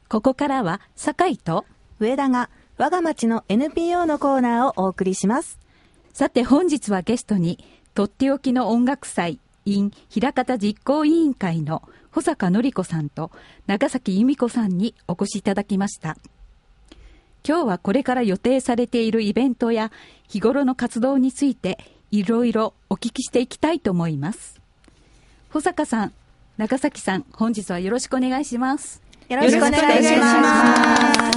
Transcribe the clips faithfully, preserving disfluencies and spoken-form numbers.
ここからは堺と上田が我が町の エヌピーオー のコーナーをお送りします。 さて本日はゲストにとっておきの音楽祭 in 枚方実行委員会の保坂典子さんと長崎由美子さんにお越しいただきました。今日はこれから予定されているイベントや日頃の活動についていろいろお聞きしていきたいと思います。保坂さん、長崎さん、本日はよろしくお願いします。 よろしくお願いします。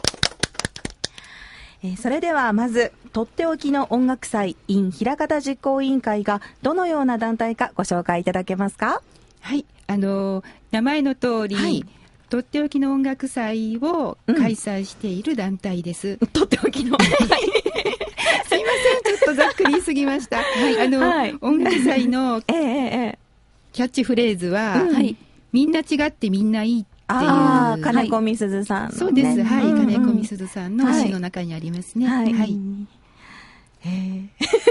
えー、それではまずとっておきの音楽祭 in 枚方実行委員会がどのような団体かご紹介いただけますか？ はい、あの名前の通り、はい、とっておきの音楽祭を開催している団体です。 うん、とっておきのすいません、 ちょっとざっくり言い過ぎました。はい、あの、はい、音楽祭のキャッチフレーズは、うん、はい、みんな違ってみんないいっていう、 あ、金子みすずさんの、ね、 そうです、はい、うんうん、金子みすずさんの詩の中にありますね。はい、はい、 へ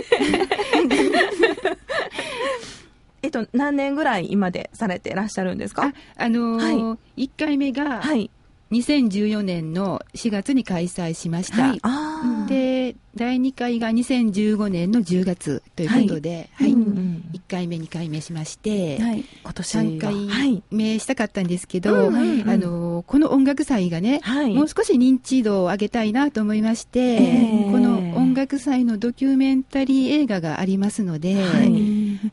えっと何年ぐらい今でされていらっしゃるんですか？ あ、あのーはい、いっかいめがにせんじゅうよねんのしがつに開催しました、はい、あでだいにかいがにせんじゅうごねんのじゅうがつということで、はい、はい、うんうん、いっかいめにかいめしまして、はい、今年さんかいめしたかったんですけど、はい、あのー、この音楽祭がね、はい、もう少し認知度を上げたいなと思いまして、えー、この音楽祭のドキュメンタリー映画がありますので、はい、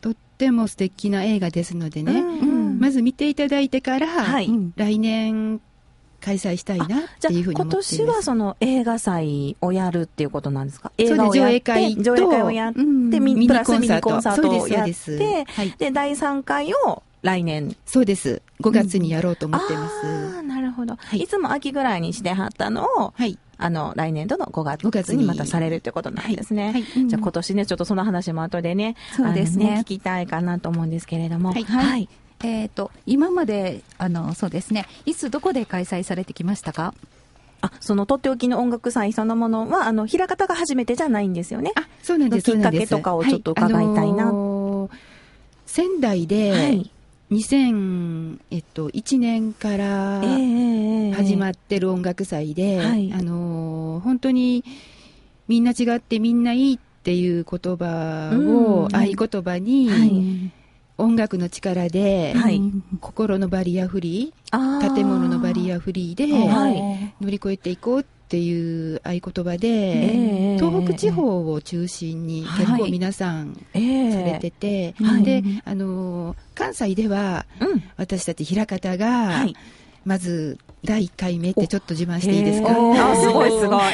ととても素敵な映画ですのでね、うんうん、まず見ていただいてから、はい、来年開催したいなっていうふうに思っています。 今年はその映画祭をやるっていうことなんですか？ 映画をやって、上映会と上映会をやって、うん、プラスミニコンサートをやって、 そうです、 はい、でだいさんかいを来年、 そうです、ごがつにやろうと思ってます、 うん、あ、なるほど、はい、いつも秋ぐらいにしてはったのを、はい、あの来年度のごがつにまたされるということなんですね。はいはい、じゃあ今年ね、ちょっとその話も後でね、そうですね、聞きたいかなと思うんですけれども、はい、はい、 えーと、今まであのそうですね、いつどこで開催されてきましたか？ あ、そのとっておきの音楽祭そのものはあの枚方が初めてじゃないんですよね。 あ、そうなんです。 きっかけとかをちょっと伺いたいな。はい、あのー、 仙台で、はい、にせんいちねんから始まってる音楽祭で、えーはい、あのー、本当にみんな違ってみんないいっていう言葉を、うん、合言葉に、はい、音楽の力で、はい、心のバリアフリー、建物のバリアフリーで、はい、乗り越えていこうっていう合言葉で、えー、東北地方を中心に結構皆さんされてて、はい、で、あのー、関西では、うん、私たち枚方が、はい、まずだいいっかいめってちょっと自慢していいですか？ あ、すごいすごい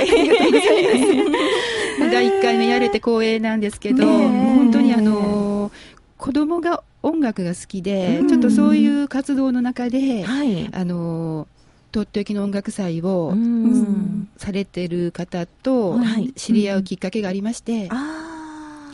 だいいっかいめやれて光栄なんですけど、本当にあのー、子供が音楽が好きで、うん、ちょっとそういう活動の中で、はい、あのとっておきの音楽祭を、うん、されてる方と知り合うきっかけがありまして、はい、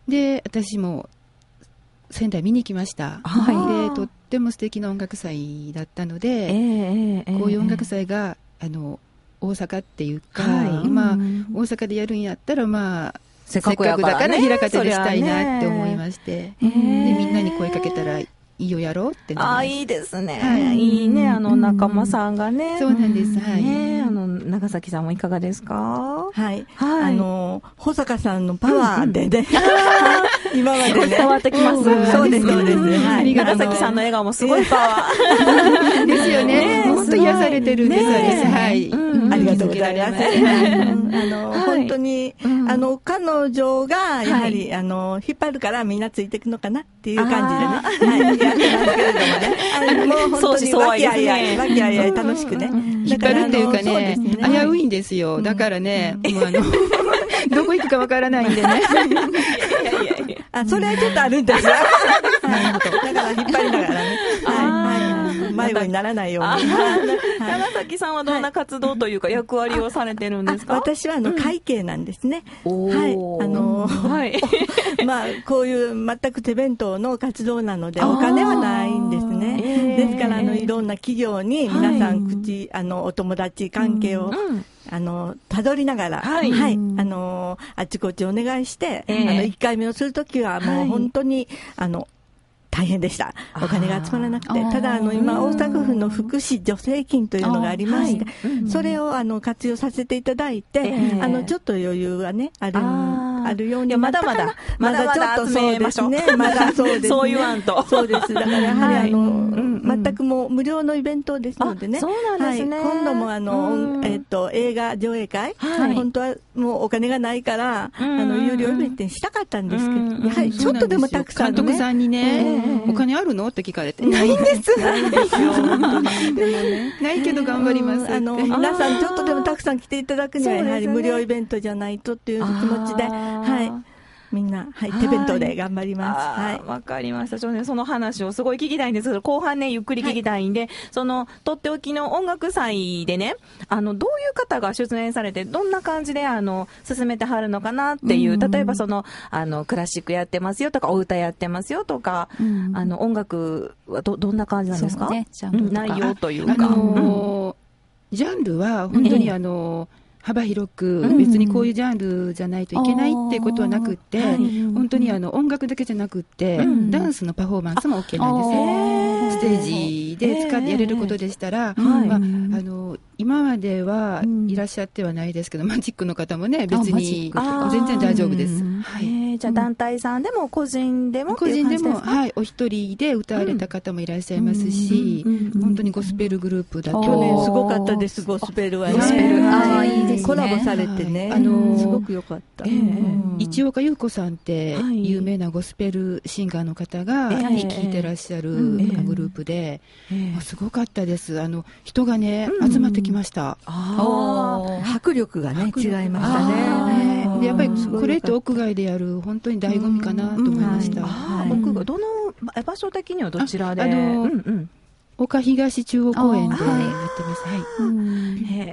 で私も仙台見に来ました。でとっても素敵な音楽祭だったので、えーえー、こういう音楽祭があの大阪っていうか、はい、まあ、大阪でやるんやったらまあせっかくだから枚方でしたいなって思いまして、でみんなに声かけたらいいよやろうってなりました。 あ、いいですね、はい、いいね、あの仲間さんがね、 そうなんです、はい、 ね、あの長崎さんもいかがですか？ はい、はい、あの保坂さんのパワーでね、うんうん、今までね伝わってきます。 そうですそうです、はい、 長崎さんの笑顔もすごいパワーですよね。本当癒されてるんですよね。はい、 うん、ありがとうございます。あの、はい、本当に、うん、あの彼女がやはり、はい、あの引っ張るからみんなついていくのかなっていう感じでね、はい、やってますけれどもね、あのもう本当に和気あいあい、和気あいあい楽しくね、 引っ張るっていうかね、危ういんですよ。だからね、もうあのどこ行くかわからないんでね。いやいやいや、あ、それはちょっとあるんですよ。だから引っ張りながらね、はい、迷子にならないように。 長崎さんはどんな活動というか役割をされてるんですか？ 私はあの会計なんですね。はい、あのまあこういう全く手弁当の活動なのでお金はないんですね。ですからあのいろんな企業に皆さん口、あのお友達関係をあのたどりながら、はい、はい、あのあちこちお願いして、えー、あのいっかいめをするときはもう本当に、はい、あの大変でした。お金が集まらなくて。ただ、あの、今、大阪府の福祉助成金というのがありまして、それを、あの、活用させていただいて、あの、ちょっと余裕がね、ある、あるようになったかな。 まだまだ、まだちょっとそうですね。 まだそうですね。 そう言わんと。 そうです。だから、やはり、あの、全くもう無料のイベントですのでね。 そうなんですね。 今度も、あの、えっと、映画上映会、本当はもうお金がないから、あの、有料イベントにしたかったんですけど、やはりちょっとでもたくさんね。監督さんにね、お金あるのって聞かれて。 ないんです。ないんですよ。本当に。でもね。 ないけど頑張ります。 あの、皆さんちょっとでもたくさん来ていただくには、やはり無料イベントじゃないとっていう気持ちで、はい。みんな、はい、手弁当で頑張ります。はい。 わかりました。ちょっとね、その話をすごい聞きたいんですけど、後半ね、ゆっくり聞きたいんで、はい、その、とっておきの音楽祭でね、あの、どういう方が出演されて、どんな感じで、あの、進めてはるのかなっていう、例えばその、あの、クラシックやってますよとか、お歌やってますよとか、あの、音楽はど、どんな感じなんですか？ね、ジャンルとか。内容というか。あのー、ジャンルは、本当にあのー、幅広く、別にこういうジャンルじゃないといけないっていうことはなくって、本当にあの音楽だけじゃなくって、ダンスのパフォーマンスも OK なんです。ステージで使ってやれることでしたら、まあ、あの今まではいらっしゃってはないですけど、マジックの方もね、別に全然大丈夫です。 はい、じゃあ団体さんでも個人でも個人でも、はい、お一人で歌われた方もいらっしゃいますし、本当にゴスペルグループだと。 去年すごかったです、ゴスペルはね。 ゴスペル、 ああ、いいですね。コラボされてね、あのすごく良かった。 市岡優子さんって有名なゴスペルシンガーの方が聴いてらっしゃるグループで、すごかったです。あの人がね集まってきました。 迫力がね違いましたね。 でやっぱりこれって屋外でやる本当に醍醐味かなと思いました。 屋外どの場所的にはどちらで？ あの岡東中央公園でやってます。はい。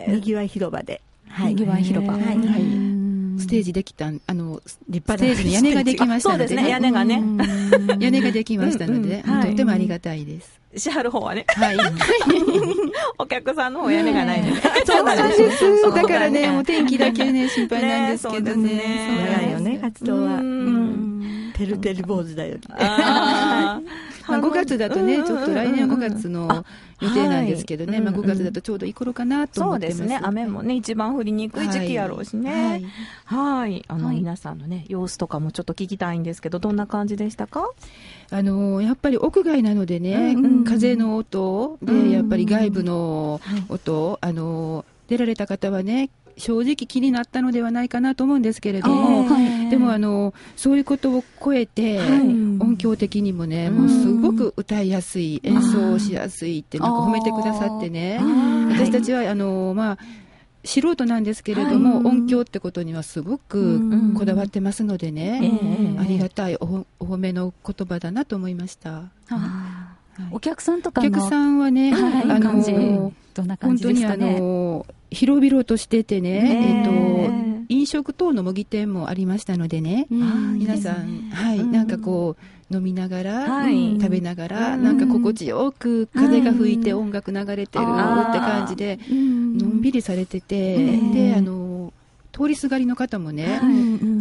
にぎわい広場で。 にぎわい広場。はい。 ステージできた、あの、立派なステージの屋根ができましたので。 そうですね、屋根がね。 屋根ができましたので、とってもありがたいです。 しはる方はね。 はい。 お客さんの方屋根がないんで。 そうなんです。だからね、もう天気だけね、心配なんですけどね。 長いよね、活動は。てるてる坊主だより。 まあ、ごがつだとね、ちょっと来年はごがつの予定なんですけどね、まあ、ごがつだとちょうどいい頃かなと思ってます。 そうですね、雨もね、一番降りにくい時期やろうしね。はい。あの、皆さんのね、様子とかもちょっっと聞きたいんですけど、どんな感じでしたか？ あのやっぱり屋外なのでね、うん、風の音で、うん、やっぱり外部の音、はい、あの出られた方はね正直気になったのではないかなと思うんですけれども、はい、でもあのそういうことを超えて、はい、音響的にもね、うん、もうすごく歌いやすい、演奏しやすいってなんか褒めてくださってね、私たちはあのまあ素人なんですけれども、はい、音響ってことにはすごくこだわってますのでね、うん、ありがたい お, お褒めの言葉だなと思いました。 あ、はい、お客さんとかのお客さんはね、はい、あの感じどんな感じですかね。 本当にあの広々としててね、えー、と飲食等の模擬店もありましたのでね、皆さん、ね、はい、うん、なんかこう飲みながら、はい、食べながら、うん、なんか心地よく風が吹いて音楽流れてるって感じで、うん、のんびりされてて、うん、であの通りすがりの方もね、うん、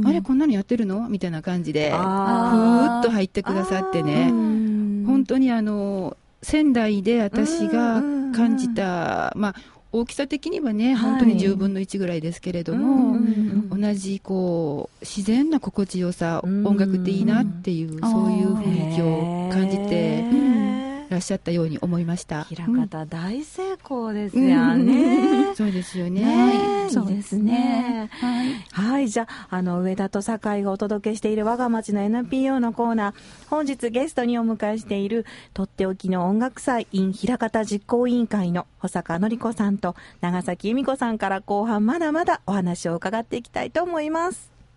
あれこんなのやってるのみたいな感じでふーっと入ってくださってね、本当にあの仙台で私が感じた、まあ大きさ的にはね、本当にじゅうぶんのいちぐらいですけれども、はい、同じこう自然な心地よさ、音楽っていいなっていう、そういう雰囲気を感じていらっしゃったように思いました。 平方大成功ですよね、 うん、そうですよね、 ね、そうですね、はい、はい、じゃあ、あの上田と酒井がお届けしている我が町の エヌピーオー のコーナー、本日ゲストにお迎えしているとっておきの音楽祭 in 枚方実行委員会の保坂典子さんと長崎由美子さんから後半まだまだお話を伺っていきたいと思います。